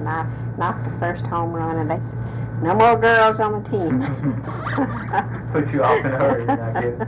I knocked the first home run, and they said, "No more girls on the team." Put you off in a hurry, I guess.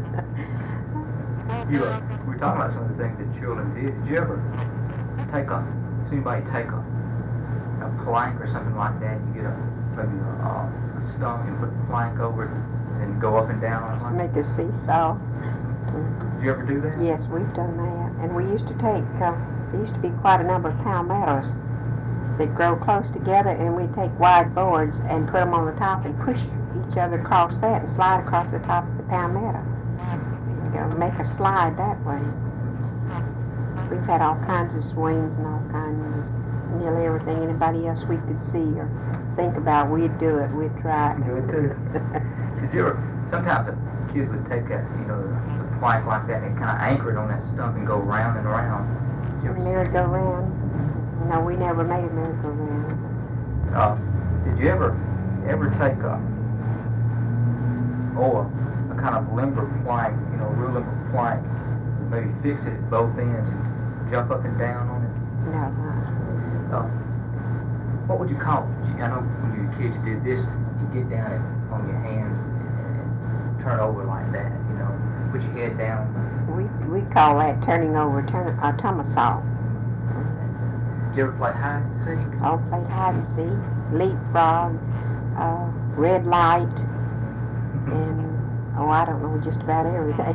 We're talking about some of the things that children did. Did you ever see anybody take a plank or something like that? You get maybe a stump and put the plank over it and go up and down on it? Just make a seesaw. Did you ever do that? Yes, we've done that. And we used to take, there used to be quite a number of palmettos that grow close together, and we'd take wide boards and put them on the top and push each other across that and slide across the top of the palmetto. Make a slide that way. We've had all kinds of swings and all kinds of nearly everything anybody else we could see or think about, we'd do it, we'd try it. Do it too. Did you ever, sometimes the kids would take that, the plank like that and kind of anchor it on that stump and go round and around. Merry-go-round? No, we never made a merry-go-round. Did you ever take a kind of limber plank, real limber plank, maybe fix it at both ends and jump up and down on it? No. What would you call it? I know when you were kids you did this, you get down on your hands and turn over like that, put your head down. We call that turning over, a tumble-saw. Did you ever play hide and seek? Oh, played hide and seek, leapfrog, red light, and I don't know, just about everything.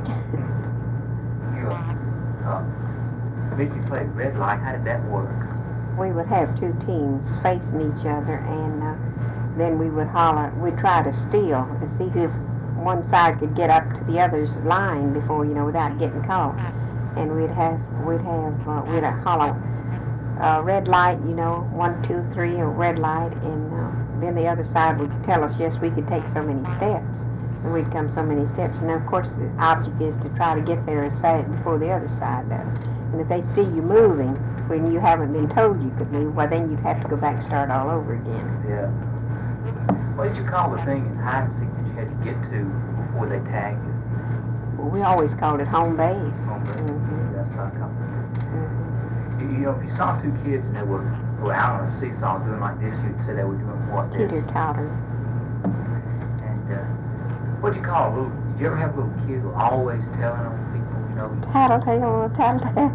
You played red light. How did that work? We would have two teams facing each other, and then we would holler. We'd try to steal and see if one side could get up to the other's line before, without getting caught. And we'd holler red light, 1, 2, 3, a red light, and then the other side would tell us, yes, we could take so many steps. And we'd come so many steps, and then of course the object is to try to get there as fast before the other side does. And if they see you moving when you haven't been told you could move, well then you'd have to go back and start all over again. Yeah. What did you call the thing in hide and seek that you had to get to before they tagged you? Well, we always called it home base. Home base. Mm-hmm. That's what I called it. If you saw two kids and they were out on a seesaw doing like this, you'd say they were doing what? Teeter-totter. What'd you call a little? Did you ever have a little kid who always telling on people? Tattletale, tattletale.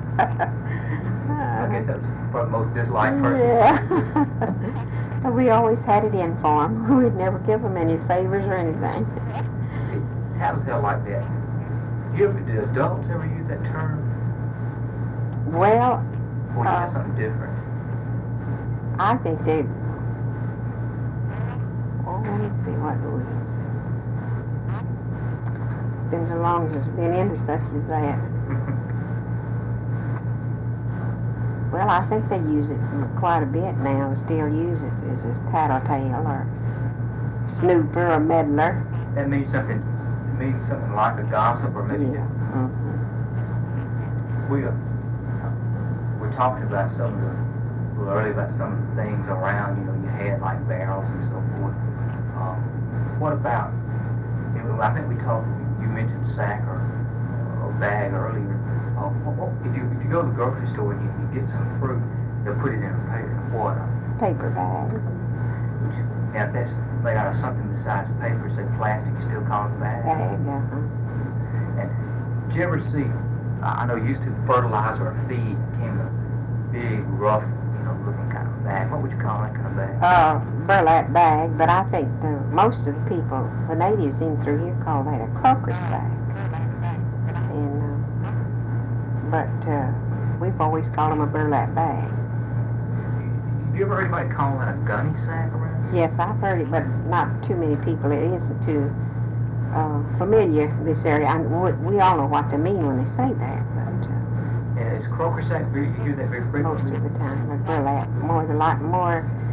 I guess that's probably the most disliked person. Yeah. We always had it in for them. We'd never give them any favors or anything. Tattletale like that. Did adults ever use that term? Well, or you have something different? I think they. Oh, let me see what it was. Been so long since I've been into such as that. Well, I think they use it quite a bit now. Still use it as a tattletale or snooper or meddler. That means something. It means something like a gossip or maybe. Yeah. Mm-hmm. We're talking about earlier about some of the things around. You had like barrels and so forth. What about? I think we talked. You mentioned sack or bag earlier. If you go to the grocery store and you get some fruit, they'll put it in a paper bag. Now, if that's made out of something besides paper, say plastic, you still call it a bag? Bag, And did you ever see, I know used to fertilizer or feed came in a big, rough, looking kind of bag. What would you call that kind of bag? Burlap bag, but I think most of the people, the natives in through here, call that a crocus bag. But we've always called them a burlap bag. Have you ever heard anybody call that a gunny sack around here? Yes, I've heard it, but not too many people. It isn't too familiar, this area. We all know what they mean when they say that. But, and is crocus sack, you hear that very frequently? Most of the time, a burlap, more